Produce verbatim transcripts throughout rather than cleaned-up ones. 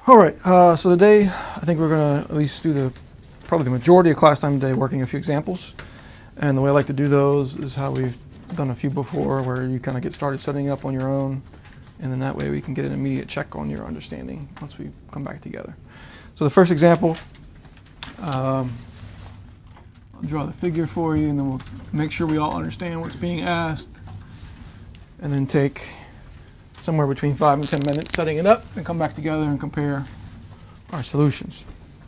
All right, uh, so today I think we're going to at least do the probably the majority of class time today working a few examples. And the way I like to do those is how we've done a few before, where you kind of get started setting up on your own, and then that way we can get an immediate check on your understanding once we come back together. So the first example, um, I'll draw the figure for you, and then we'll make sure we all understand what's being asked, and then take somewhere between five and ten minutes setting it up, and come back together and compare our solutions.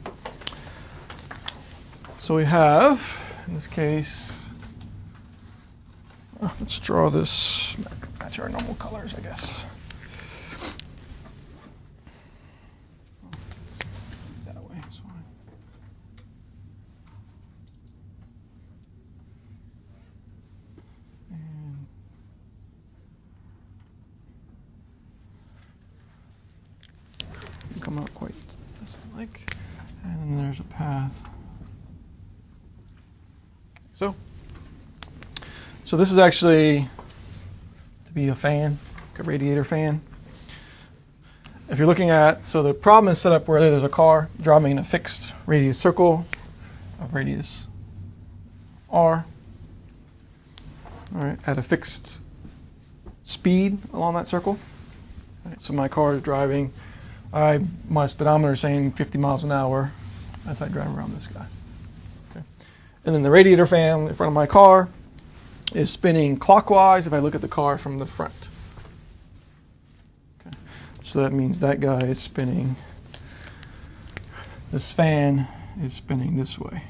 So we have, in this case, oh, let's draw this, match our normal colors, I guess. That way, it's fine. And come out quite as I like. And then there's a path. So, so this is actually to be a fan, a radiator fan. If you're looking at, so the problem is set up where there's a car driving in a fixed radius circle of radius r, all right, at a fixed speed along that circle. All right, so my car is driving, I my speedometer is saying fifty miles an hour as I drive around this guy. Okay. And then the radiator fan in front of my car is spinning clockwise if I look at the car from the front. Okay. So that means that guy is spinning, this fan is spinning this way.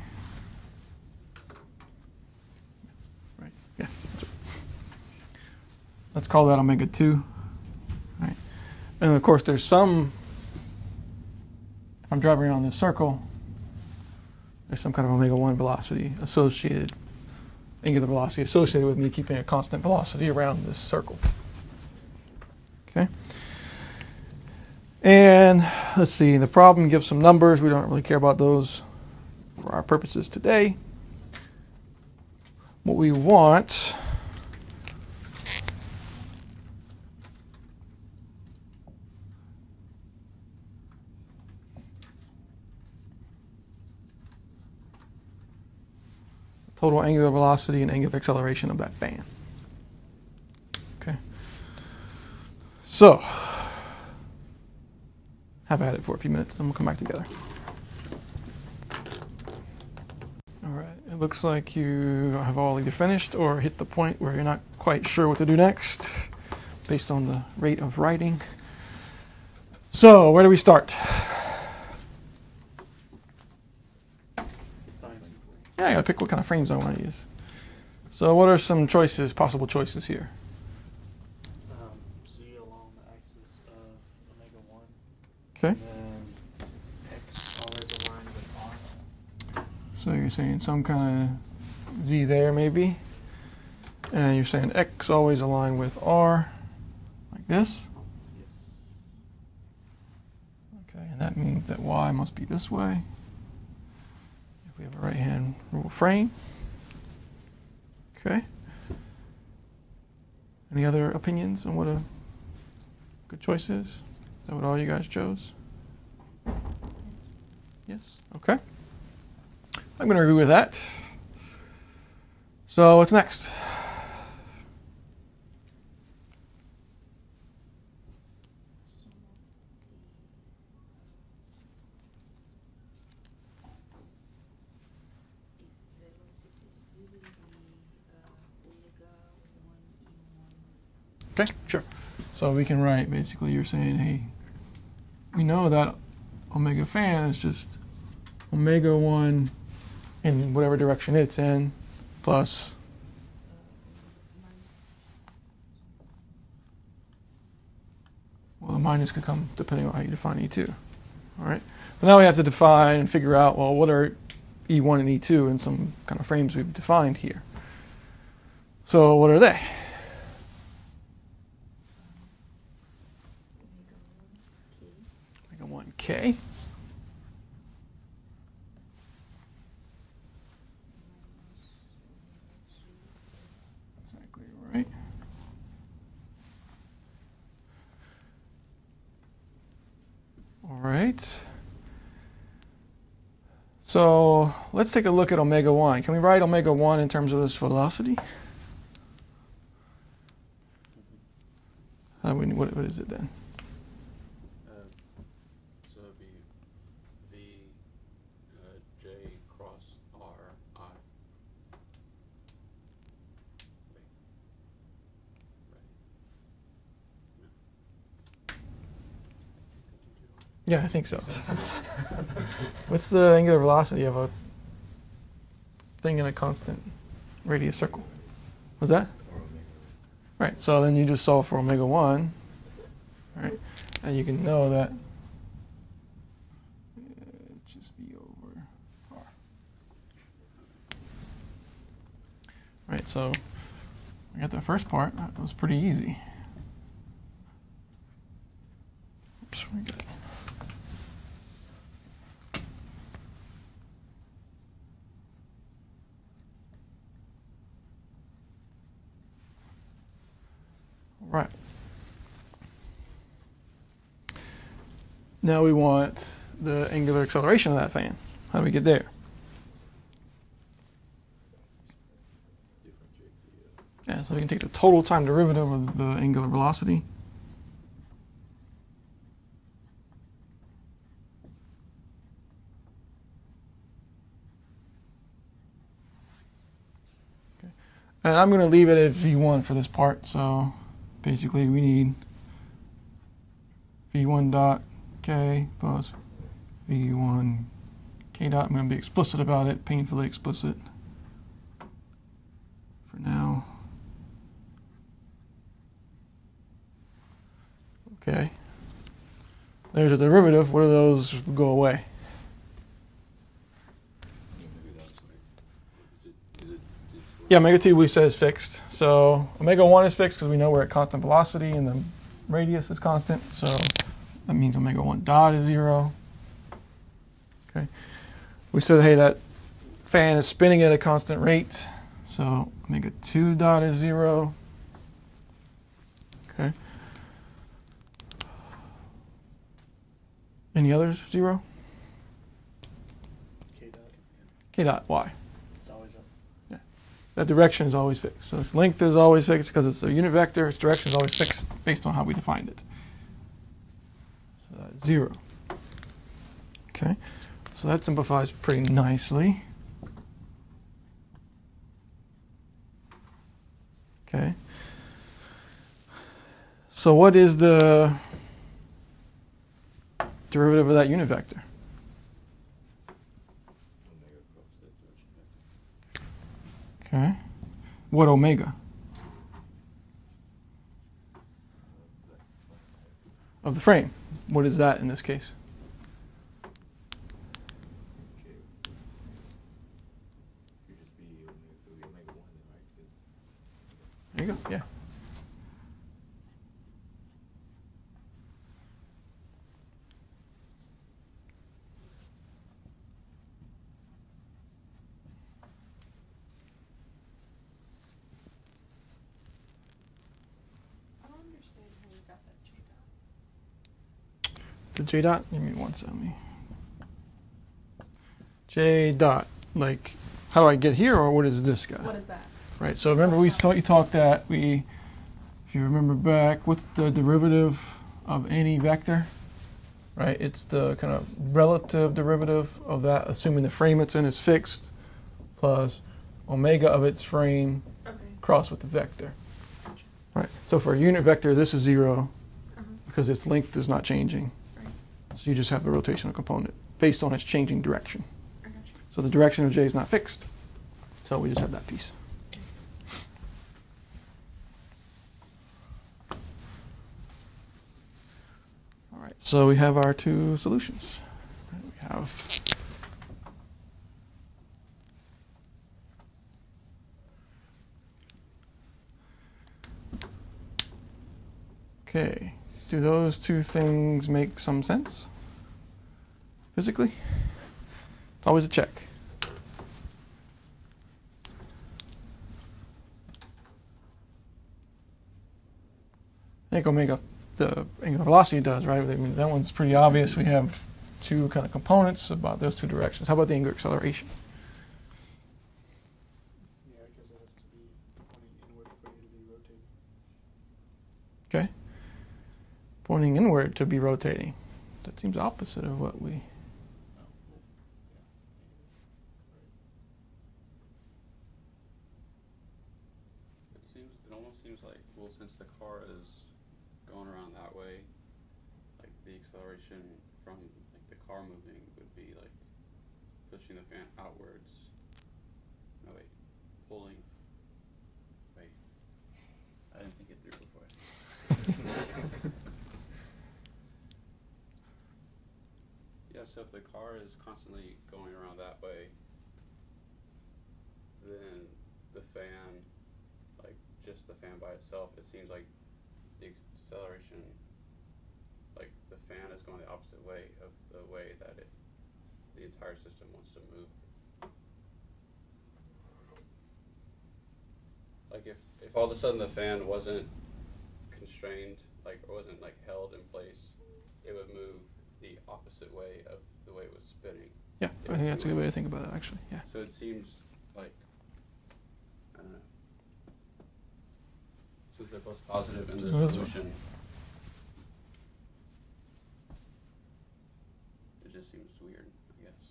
Right, yeah. Let's call that omega two. Right. And of course there's some, if I'm driving around this circle, there's some kind of omega one velocity associated, angular velocity associated with me keeping a constant velocity around this circle. Okay. And let's see, the problem gives some numbers. We don't really care about those for our purposes today. What we want total angular velocity and angular acceleration of that fan. Okay. So, have at it for a few minutes, then we'll come back together. All right, it looks like you have all either finished or hit the point where you're not quite sure what to do next based on the rate of writing. So, where do we start? Yeah, I gotta pick what kind of frames I want to use. So what are some choices, possible choices here? Um, Z along the axis of omega one. Okay. And then X always aligned with R. So you're saying some kind of Z there maybe. And you're saying X always align with R, like this. Yes. Okay, and that means that Y must be this way. We have a right-hand rule frame. Okay. Any other opinions on what a good choice is? Is that what all you guys chose? Yes? Okay. I'm going to agree with that. So what's next? Okay, sure. So we can write, basically you're saying, hey, we know that omega fan is just omega one in whatever direction it's in, plus well, the minus could come depending on how you define E two. All right. So now we have to define and figure out, well, what are E one and E two in some kind of frames we've defined here. So what are they? omega one K. Exactly right. All right. So let's take a look at omega one. Can we write omega one in terms of this velocity? How do we, what, what is it then? Uh, so it'd be V uh, J cross R I. Wait. Right. Yeah, I think so. What's the angular velocity of a thing in a constant radius circle? Was that? Right, so then you just solve for omega one, right? And you can know that uh, just be over R. Right, so we got the first part. That was pretty easy. Oops, we got Right. Now we want the angular acceleration of that fan. How do we get there? Yeah, so we can take the total time derivative of the angular velocity. Okay. And I'm going to leave it at v one for this part, so basically we need v one dot k plus v one k dot. I'm going to be explicit about it, painfully explicit for now. Okay. There's a derivative. What do those go away? Yeah, omega t we said is fixed. So omega one is fixed because we know we're at constant velocity and the radius is constant. So that means omega one dot is zero. Okay. We said, hey, that fan is spinning at a constant rate. So omega two dot is zero. Okay. Any others? Zero? K dot. K dot, why? It's always up. That direction is always fixed. So its length is always fixed because it's a unit vector. Its direction is always fixed based on how we defined it. So that's zero. Okay. So that simplifies pretty nicely. Okay. So what is the derivative of that unit vector? Okay. What omega? Of the frame. What is that in this case? There you go, yeah. The J dot? Give me one second. J dot. Like, how do I get here, or what is this guy? What is that? Right. So remember we saw you talked that we, if you remember back, what's the derivative of any vector? Right. It's the kind of relative derivative of that, assuming the frame it's in is fixed, plus omega of its frame Okay. crossed with the vector. Right. So for a unit vector, this is zero Uh-huh. because its length is not changing. Right. So you just have the rotational component based on its changing direction. I got you. So the direction of J is not fixed. So we just have that piece. All right, so we have our two solutions. We have okay. Do those two things make some sense physically? It's always a check. I think omega the angular velocity does, right? I mean, that one's pretty obvious. We have two kind of components about those two directions. How about the angular acceleration? Yeah, because it has to be pointing inward for you to be rotating. Okay. Pointing inward to be rotating. That seems opposite of what we... It seems, it almost seems like, well, since the car is going around that way, like the acceleration from like the car moving would be like pushing the fan outwards. No, wait, pulling. Wait, I didn't think it through before. Yeah, so if the car is constantly going around that way, then the fan, like just the fan by itself, it seems like the acceleration, like the fan is going the opposite way of the way that it, the entire system wants to move. Like if, if all of a sudden the fan wasn't constrained, like or wasn't like held in place, it would move the opposite way of the way it was spinning. Yeah, I think that's a good way to think about it, actually. Yeah. So it seems like, I don't know, since they're both positive in the So that's solution, it just seems weird, I guess.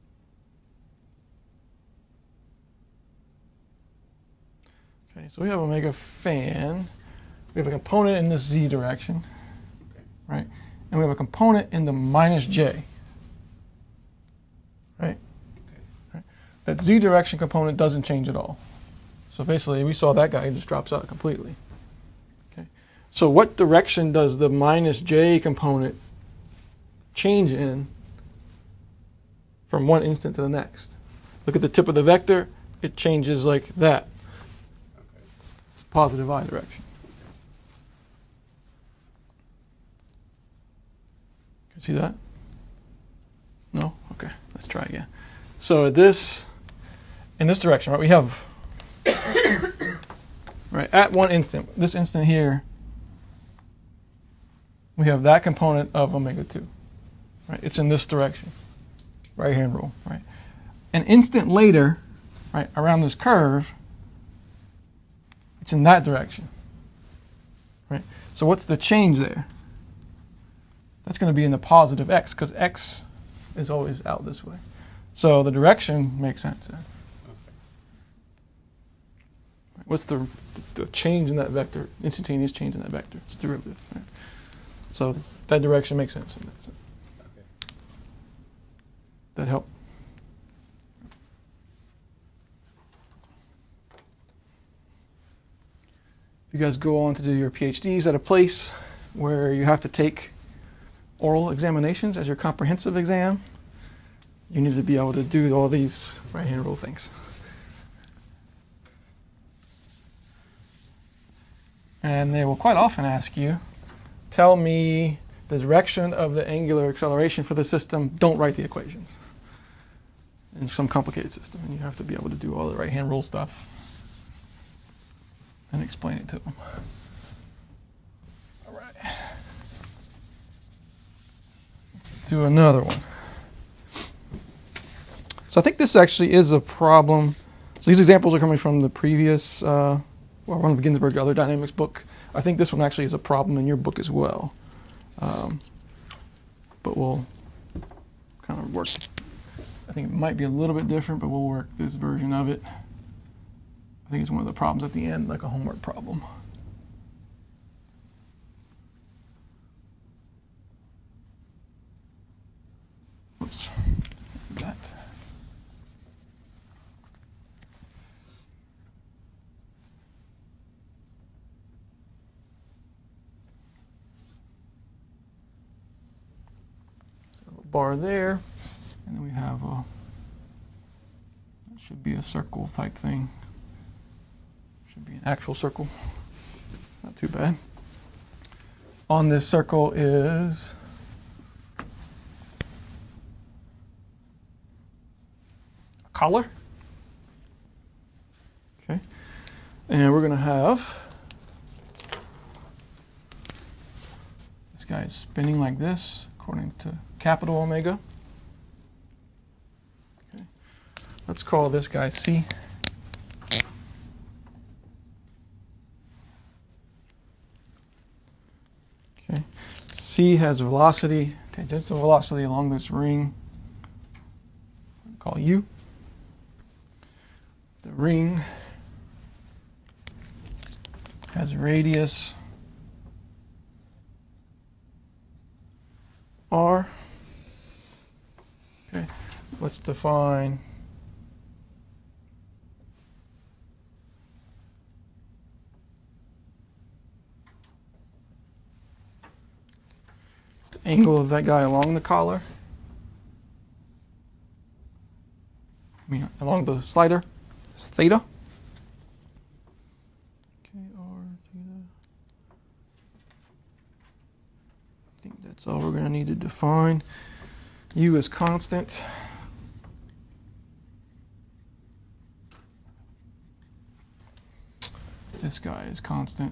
Okay, so we have omega fan. We have a component in the z direction, Okay. right? And we have a component in the minus j, right? Okay. right? That z direction component doesn't change at all. So basically, we saw that guy just drops out completely. Okay. So what direction does the minus j component change in from one instant to the next? Look at the tip of the vector. It changes like that. Okay. It's positive I direction. Can you see that? No? Okay, let's try again. So this, in this direction, right, we have, right, at one instant, this instant here, we have that component of omega two, right? It's in this direction, right-hand rule, right? An instant later, right, around this curve, it's in that direction, right? So what's the change there? That's going to be in the positive x, because x is always out this way. So the direction makes sense then. Okay. What's the, the change in that vector, instantaneous change in that vector? It's derivative. Right? So that direction makes sense. Okay. That help? If you guys go on to do your PhDs at a place where you have to take oral examinations as your comprehensive exam, you need to be able to do all these right-hand rule things. And they will quite often ask you, tell me the direction of the angular acceleration for the system, don't write the equations. In some complicated system, and you have to be able to do all the right-hand rule stuff and explain it to them. All right. Let's do another one. So I think this actually is a problem. So these examples are coming from the previous, uh, well, one of Ginsberg's other dynamics book. I think this one actually is a problem in your book as well. Um, but we'll kind of work. I think it might be a little bit different, but we'll work this version of it. I think it's one of the problems at the end, like a homework problem. Oops. That. So a bar there, and then we have a, that should be a circle type thing. Should be an actual circle. Not too bad. On this circle is a collar. Okay. And we're going to have guy is spinning like this, according to capital omega. Okay. Let's call this guy C. Okay. C has velocity, tangential velocity along this ring, call U. The ring has a radius R. Okay, let's define the angle of that guy along the collar. I mean, along the slider is theta. Okay, R theta. I think that's all we're going to need to define. U is constant. This guy is constant.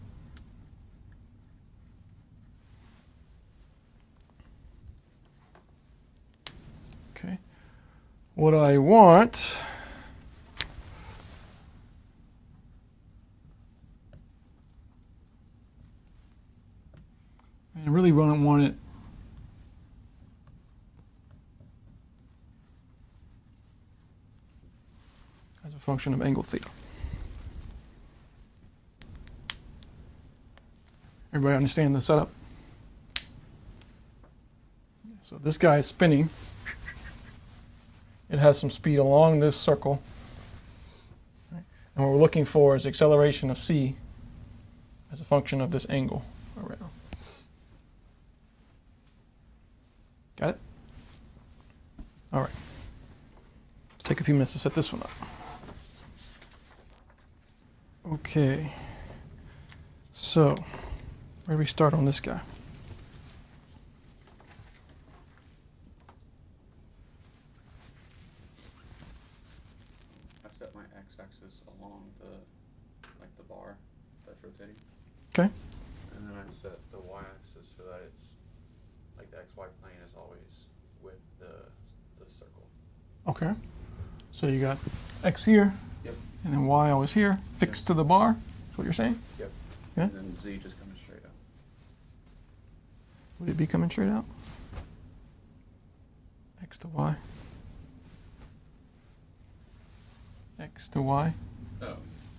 Okay. What I want I really don't want it as a function of angle theta. Everybody understand the setup? So this guy is spinning. It has some speed along this circle. Right? And what we're looking for is acceleration of C as a function of this angle around. Got it? All right. Let's take a few minutes to set this one up. Okay. So, where do we start on this guy? I set my x-axis along the, like the bar that's rotating. Okay. And then I set the y-axis so that it's, like the xy plane is always with the, the circle. Okay. So you got X here, Yep. and then Y always here, fixed Yep. to the bar. That's what you're saying? Yep. Yeah. And then z just coming straight up. Would it be coming straight out? X to Y. X to Y. Oh.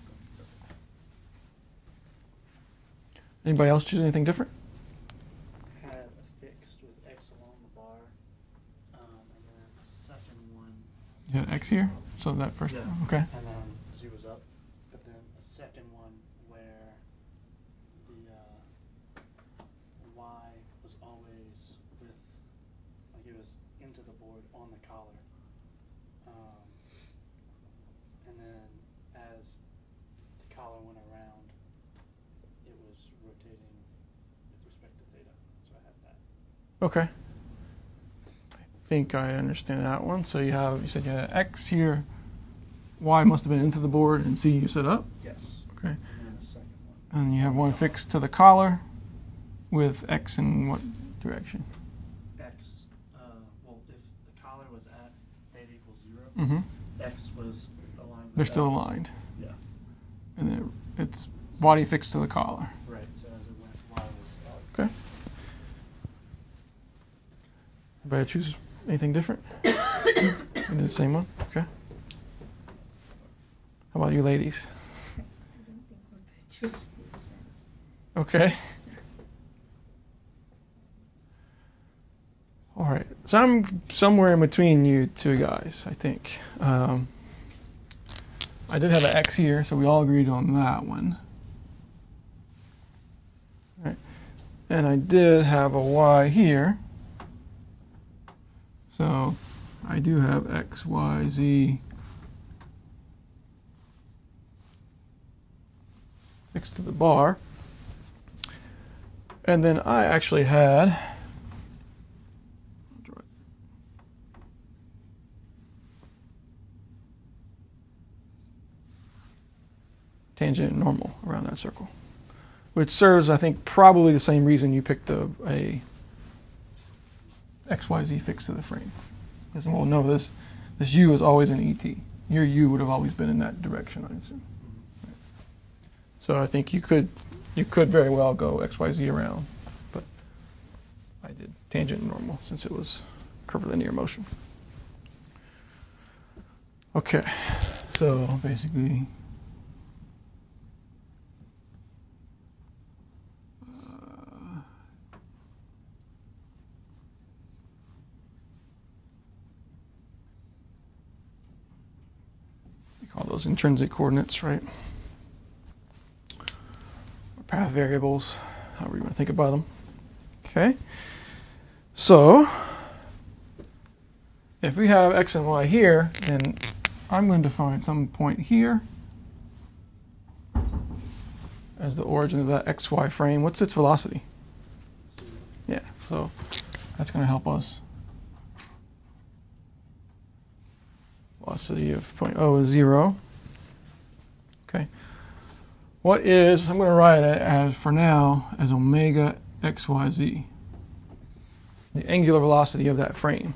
Anybody else choose anything different? Had a fixed with X along the bar, um, and then a second one, You had X here, so that first Yeah. one. Okay. and then Z was up, but then a second one where the uh, Y was always with, like it was into the board on the collar, um, and then as the collar went around, it was rotating with respect to theta, so I had that. Okay. I think I understand that one. So you have, you said you had X here, Y must have been into the board, and Z you set up. Yes. Okay. And then the second one. And you have one fixed to the collar with X in what direction? X, uh, well, if the collar was at theta equals zero, Mm-hmm. X was aligned with They're still X. aligned. Yeah, And then it's body fixed to the collar. right, so as it went, Y was always. Okay. Everybody choose anything different? We did the same one? Okay. How about you ladies? I don't think what I choose makes sense. Okay. All right. So I'm somewhere in between you two guys, I think. Um, I did have an X here, so we all agreed on that one. All right. And I did have a Y here. So I do have X, Y, Z fixed to the bar. And then I actually had tangent and normal around that circle. which serves, I think, probably the same reason you picked a, a X Y Z fix to the frame. Because, well, no, this, this U is always an E T. Your U would have always been in that direction, I assume. So I think you could, you could very well go X Y Z around, but I did tangent and normal since it was curvilinear motion. Okay, so basically, uh, we call those intrinsic coordinates, right? Or path variables, however you want to think about them. Okay, so if we have X and Y here, then I'm going to define some point here as the origin of that X Y frame. What's its velocity? Yeah, so that's going to help us. Velocity of point O is zero. Okay. What is, I'm going to write it as, for now, as omega X Y Z. The angular velocity of that frame.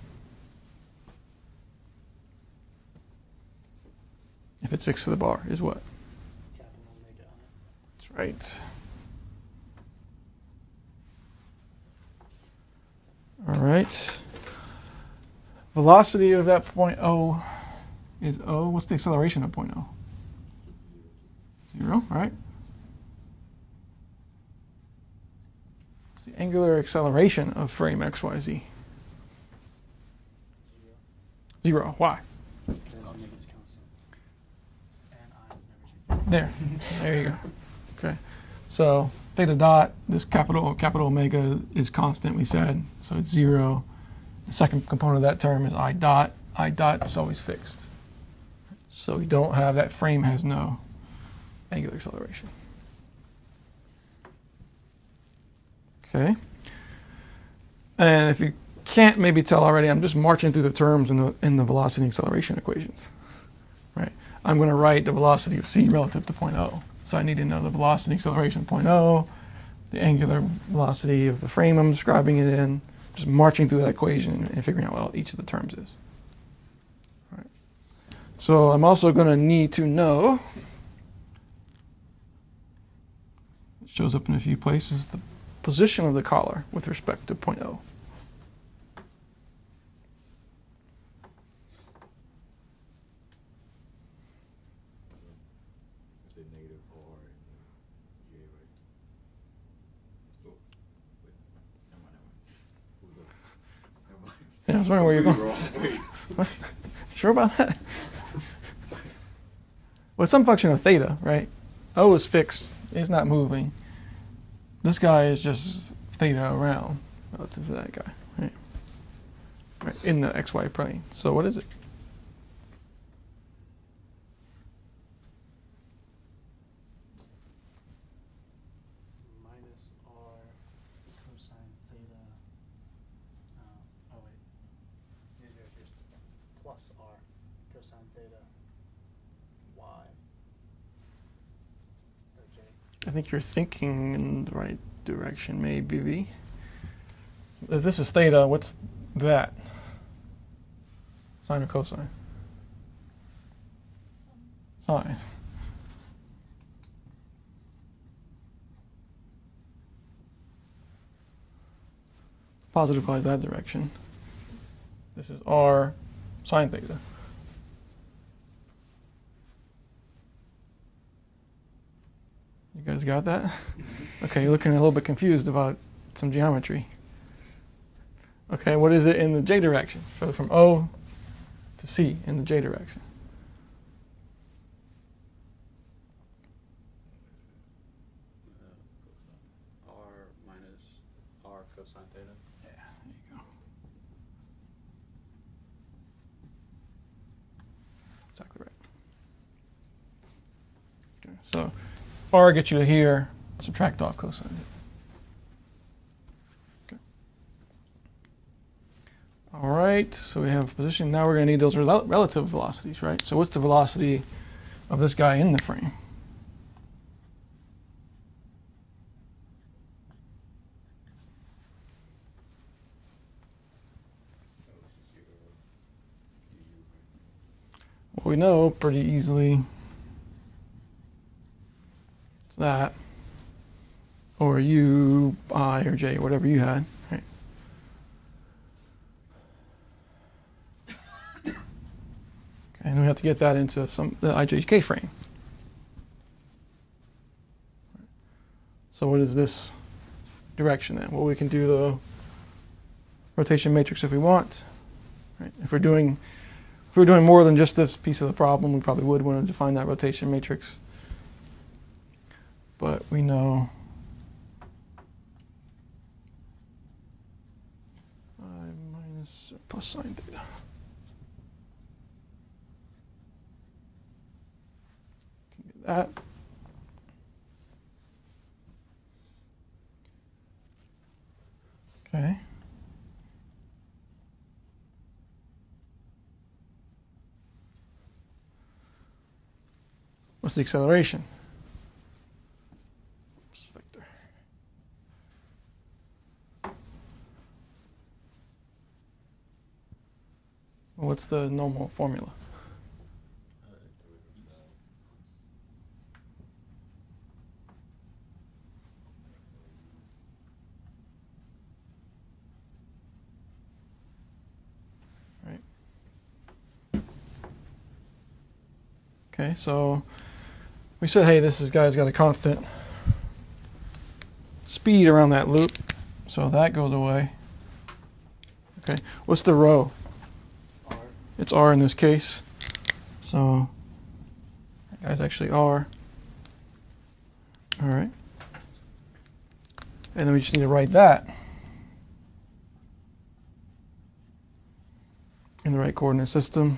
If it's fixed to the bar, is what? Capital omega on it. That's right. All right. Velocity of that point O is O. What's the acceleration of point O? Zero, right? What's the angular acceleration of frame X Y Z? Zero. Zero. Why? Because omega's constant. And I is never changing. There. There you go. Okay. So theta dot, this capital capital omega is constant, we said. So it's zero. The second component of that term is I dot. I dot is always fixed. So we don't have, that frame has no angular acceleration. Okay. And if you can't maybe tell already, I'm just marching through the terms in the in the velocity and acceleration equations. Right? I'm going to write the velocity of c relative to point O. So I need to know the velocity and acceleration of point O, the angular velocity of the frame I'm describing it in, just marching through that equation and figuring out what each of the terms is. All right. So I'm also going to need to know, it shows up in a few places, the position of the collar with respect to point O. Yeah, I was wondering where you're going. What? Sure about that? Well, it's some function of theta, right? O is fixed. It's not moving. This guy is just theta around relative to that guy, right? Right, in the xy plane. So what is it? Minus r cosine theta. Uh, oh wait. Here, here, here's plus r cosine theta y. Or j. I think you're thinking in the right direction, maybe. If this is theta, what's that? Sine or cosine? Sine. Positive lies that direction. This is r sine theta. You guys got that? Okay, you're looking a little bit confused about some geometry. Okay, what is it in the j direction? So from O to C in the j direction. Uh, R minus R cosine theta. Yeah, there you go. Exactly right. Okay, so R gets you to here, subtract off cosine. Okay. All right, so we have position. Now we're going to need those rel relative velocities, right? So what's the velocity of this guy in the frame? we know pretty easily it's that, or U, I, or J, whatever you had. Right? Okay, and we have to get that into some the I J K frame. So what is this direction then? Well, we can do the rotation matrix if we want. Right? If we're doing if we're doing more than just this piece of the problem, we probably would want to define that rotation matrix. But we know I minus plus sine theta. Can get that. Okay. What's the acceleration? Vector. What's the normal formula? Okay, so we said, hey, this is, guy's got a constant speed around that loop, so that goes away. Okay, what's the rho? R. It's R in this case, so that guy's actually R. All right, and then we just need to write that in the right coordinate system.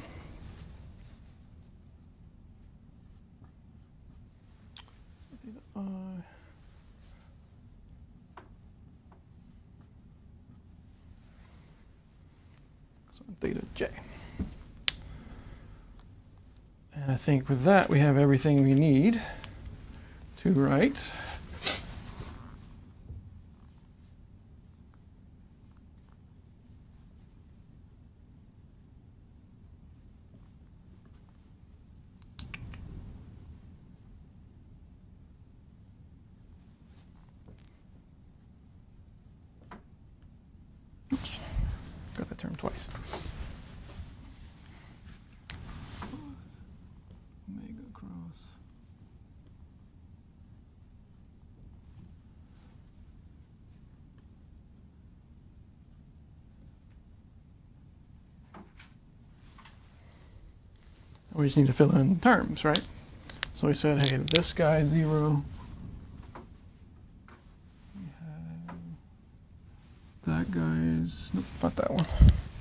Theta J. And I think with that we have everything we need to write Oops. Got that term twice. Omega cross we just need to fill in terms, right? So we said, hey, this guy is zero. We have that guy is, nope, not that one.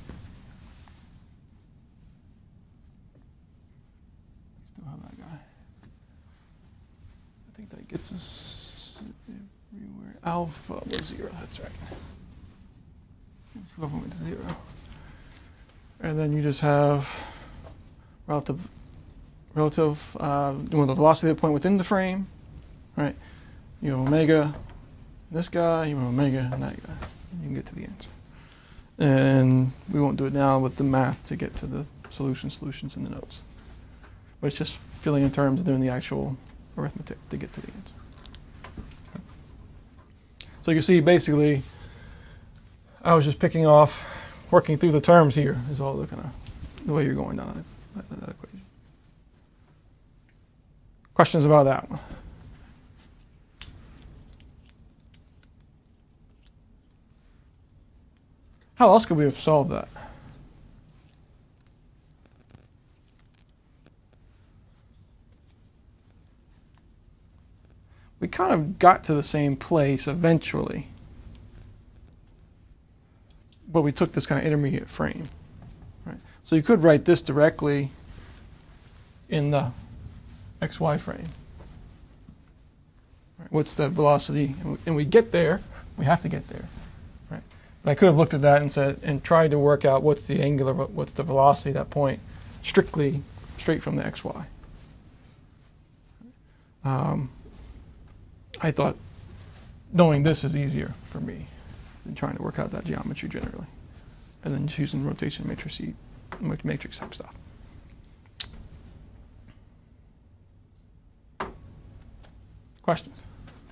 Still have that guy. I think that gets us everywhere. Alpha was zero, that's right. Alpha went to zero. And then you just have relative, relative, uh, doing the velocity of the point within the frame, right? You have omega, this guy, you have omega, and that guy. And you can get to the answer. And we won't do it now with the math to get to the solution solutions in the notes. But it's just filling in terms and doing the actual arithmetic to get to the answer. So you can see basically I was just picking off, working through the terms here is all the kind of the way you're going down that, that, that equation. Questions about that one? How else could we have solved that? We kind of got to the same place eventually, but we took this kind of intermediate frame. Right? So you could write this directly in the X Y frame. Right? What's the velocity? And we, and we get there. We have to get there. Right? But I could have looked at that and said and tried to work out what's the angular, what's the velocity at that point, strictly straight from the X Y. Um, I thought knowing this is easier for me than trying to work out that geometry generally, and then just using rotation matrix matrix type stuff. Questions?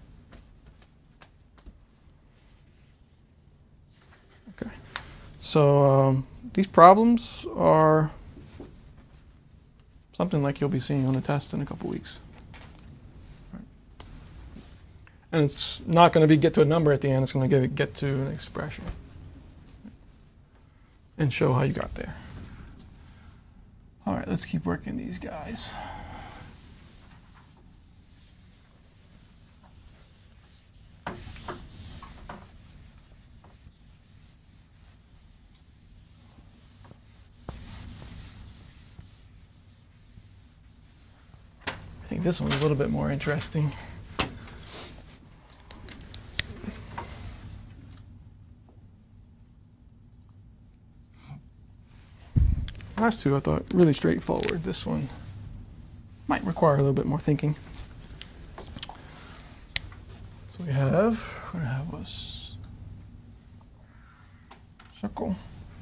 Okay. So um, these problems are something like you'll be seeing on the test in a couple weeks. Right. And it's not going to be get to a number at the end. It's going to get to an expression and show how you got there. All right, let's keep working these guys. I think this one's a little bit more interesting. Last two I thought really straightforward. This one might require a little bit more thinking. So we have, we're going to have a circle.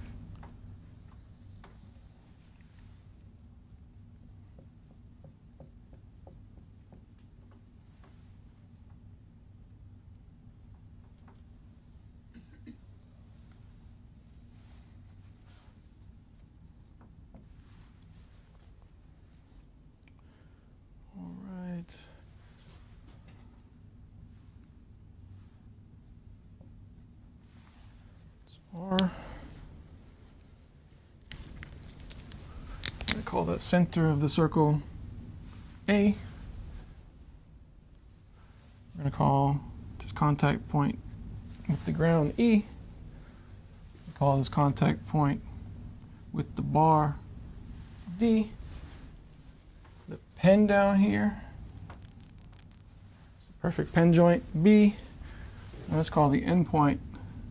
Or I'm going to call that center of the circle A. We're going to call this contact point with the ground E. We call this contact point with the bar D. The pen down here, it's a perfect pen joint B. And let's call the end point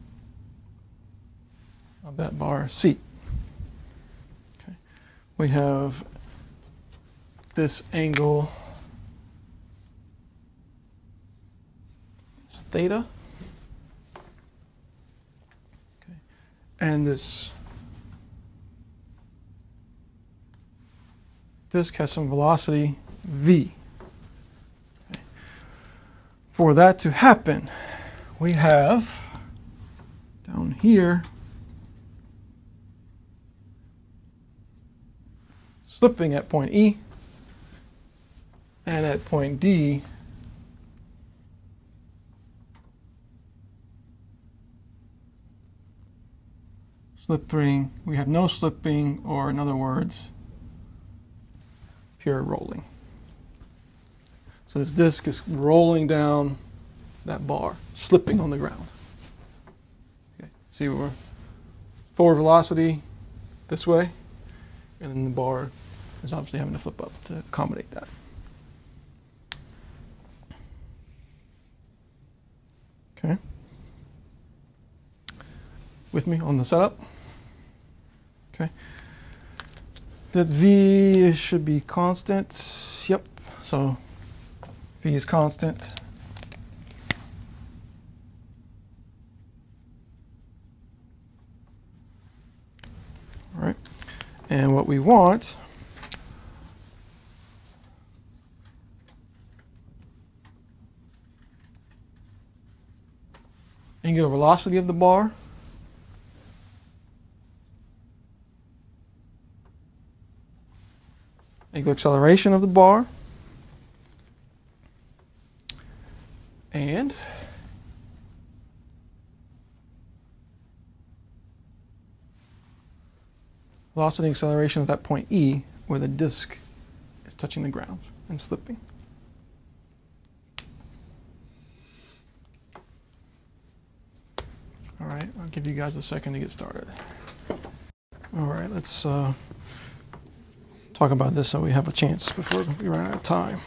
of that bar C. Okay. We have this angle is theta. Okay. And this disk has some velocity v. Okay. For that to happen, we have down here slipping at point E and at point D slipping, we have no slipping, or in other words, pure rolling. So this disk is rolling down that bar, slipping on the ground. Okay. See, we're forward velocity this way, and then the bar is obviously having to flip up to accommodate that. Okay. With me on the setup? Okay. That V should be constant. Yep. So V is constant. All right. And what we want angular velocity of the bar, angular acceleration of the bar, and velocity and acceleration at that point E, where the disk is touching the ground and slipping. All right, I'll give you guys a second to get started. All right, let's uh, talk about this so we have a chance before we run out of time.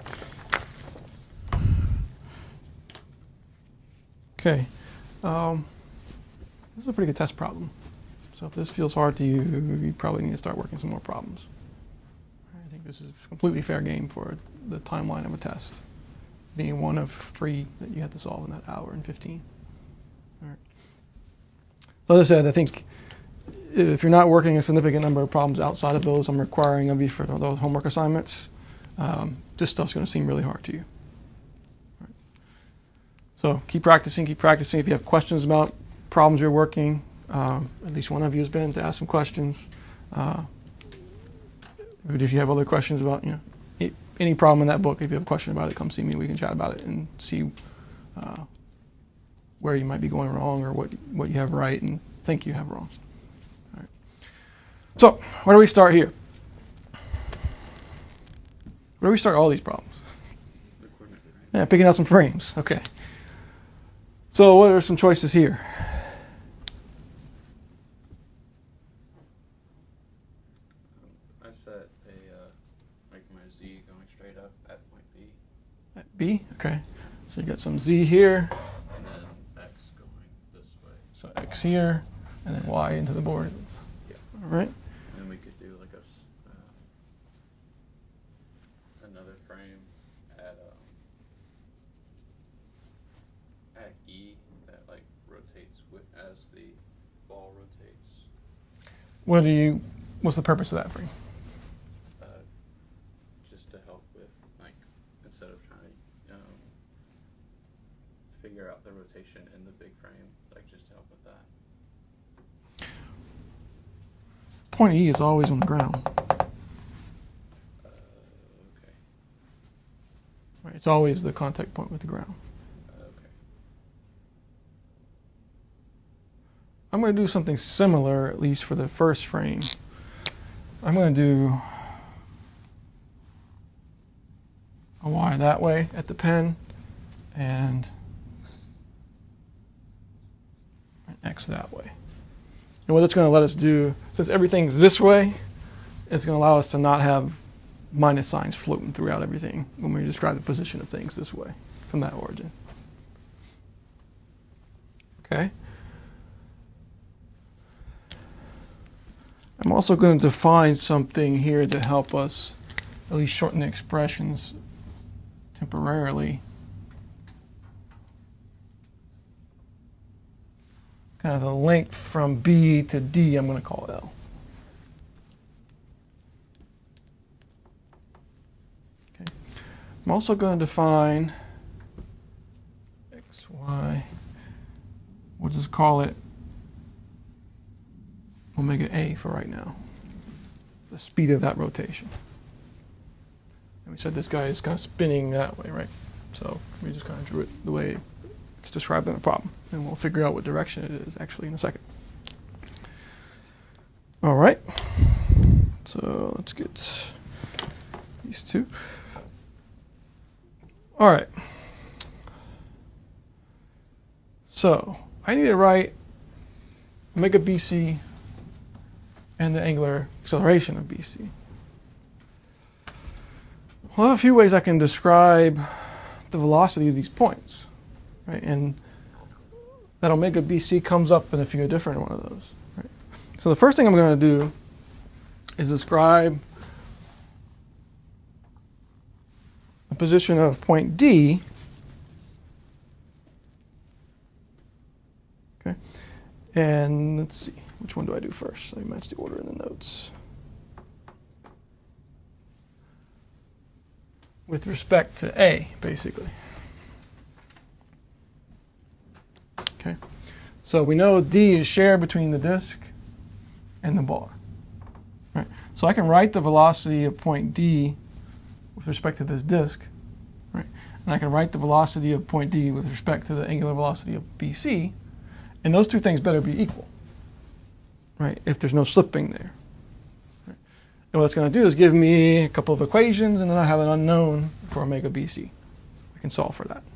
Okay, um, this is a pretty good test problem. So if this feels hard to you, you probably need to start working some more problems. I think this is a completely fair game for the timeline of a test, being one of three that you have to solve in that hour and fifteen. All right. So as I said, I think if you're not working a significant number of problems outside of those I'm requiring of you for those homework assignments, um, this stuff's going to seem really hard to you. So keep practicing, keep practicing. If you have questions about problems you're working, um, at least one of you has been to ask some questions. Uh, if you have other questions about, you know, any problem in that book, if you have a question about it, come see me. We can chat about it and see uh, where you might be going wrong or what what you have right and think you have wrong. All right. So where do we start here? Where do we start all these problems? Yeah, picking out some frames. Okay. So what are some choices here? I set a uh, like my Z going straight up at point B. At B, okay. So you got some Z here. And then X going this way. So X here, and then Y into the board. Yeah. All right. And then we could do like a s- uh, another frame at um, at E that like rotates with as the ball rotates. What do you? What's the purpose of that frame? Uh, just to help with like instead of trying to um, figure out the rotation in the big frame, like just to help with that. Point E is always on the ground. Uh, okay. Right? It's always the contact point with the ground. Uh, okay. I'm going to do something similar, at least for the first frame. I'm going to do a Y that way at the pen and an X that way. And what that's going to let us do, since everything's this way, it's going to allow us to not have minus signs floating throughout everything when we describe the position of things this way from that origin. Okay? I'm also going to define something here to help us at least shorten the expressions temporarily. Kind of the length from B to D, I'm going to call L. Okay. I'm also going to define X, Y, we'll just call it omega A for right now, the speed of that rotation. And we said this guy is kind of spinning that way, right? So we just kind of drew it the way it's described in the problem. And we'll figure out what direction it is actually in a second. All right. So let's get these two. All right. So I need to write omega B C and the angular acceleration of B C. Well, I have a few ways I can describe the velocity of these points, right? And that omega B C comes up in a few different one of those, right? So the first thing I'm going to do is describe the position of point D, okay? And let's see, which one do I do first? Let me match the order in the notes. With respect to A, basically. Okay. So we know D is shared between the disk and the bar. Right. So I can write the velocity of point D with respect to this disk, right? And I can write the velocity of point D with respect to the angular velocity of B C, and those two things better be equal, right? If there's no slipping there. Right. And what it's going to do is give me a couple of equations, and then I have an unknown for omega B C. I can solve for that.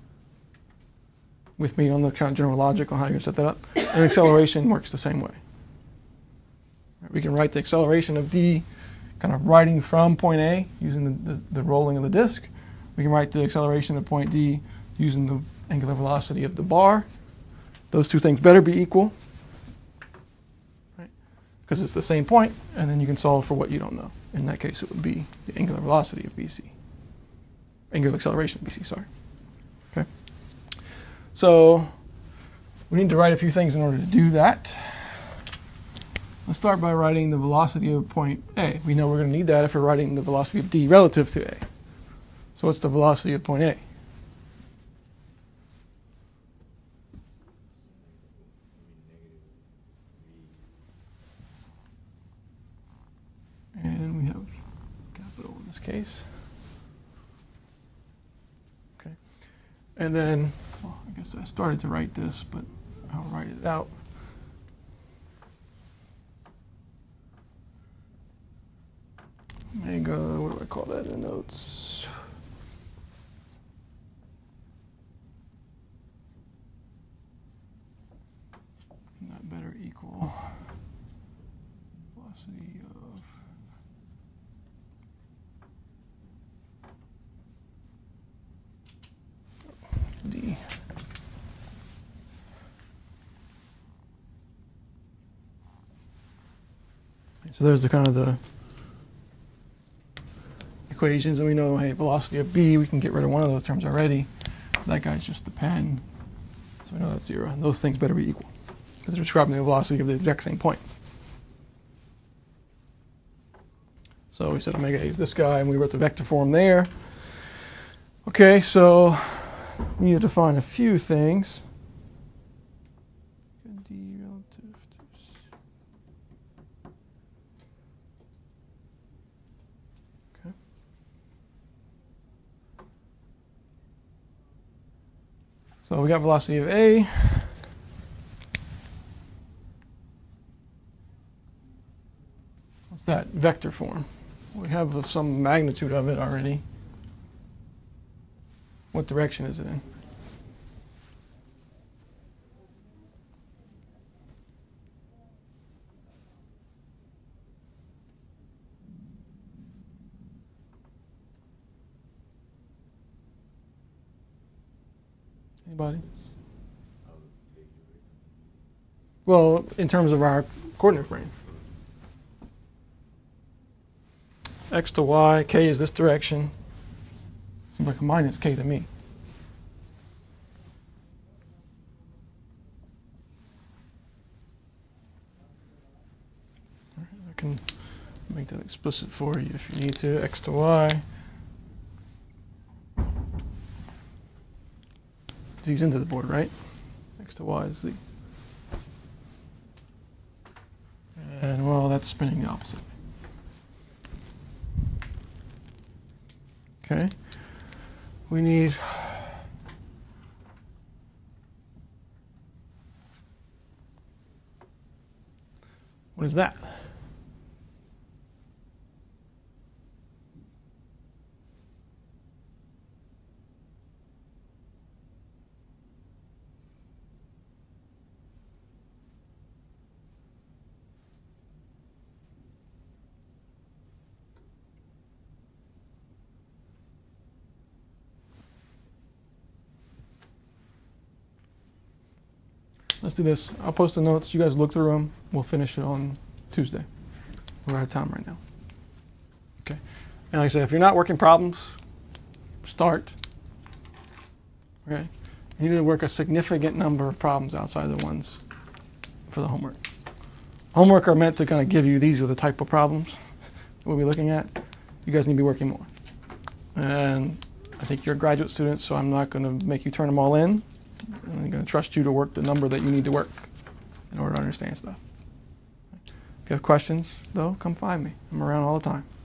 With me on the kind of general logic on how you're going to set that up. And acceleration works the same way. Right. We can write the acceleration of D kind of writing from point A using the, the, the rolling of the disk. We can write the acceleration of point D using the angular velocity of the bar. Those two things better be equal, right? Because it's the same point, and then you can solve for what you don't know. In that case, it would be the angular velocity of B C. Angular acceleration of B C, sorry. Okay. So we need to write a few things in order to do that. Let's start by writing the velocity of point A. We know we're going to need that if we're writing the velocity of D relative to A. So what's the velocity of point A? this case. Okay. And then, well, I guess I started to write this, but I'll write it out. Omega, what do I call that in the notes? Not better equal velocity of D. So there's the kind of the equations, and we know, hey, velocity of B, we can get rid of one of those terms already. That guy's just the pen, so we know that's zero. And those things better be equal, because they're describing the velocity of the exact same point. So we said omega A is this guy, and we wrote the vector form there. Okay, so we need to define a few things. D relative to C. Okay. So we got velocity of A. What's that? Vector form. We have some magnitude of it already. What direction is it in? Anybody? Well, in terms of our coordinate frame. X to Y, K is this direction. Seems like a minus K to me. I can make that explicit for you if you need to. X to Y. Z's into the board, right? X to Y is Z. And, well, that's spinning the opposite. Okay. We need what is that? Let's do this. I'll post the notes. You guys look through them. We'll finish it on Tuesday. We're out of time right now. Okay. And like I said, if you're not working problems, start. Okay. You need to work a significant number of problems outside of the ones for the homework. Homework are meant to kind of give you, these are the type of problems we'll be looking at. You guys need to be working more. And I think you're graduate students, so I'm not going to make you turn them all in. I'm going to trust you to work the number that you need to work in order to understand stuff. If you have questions, though, come find me. I'm around all the time.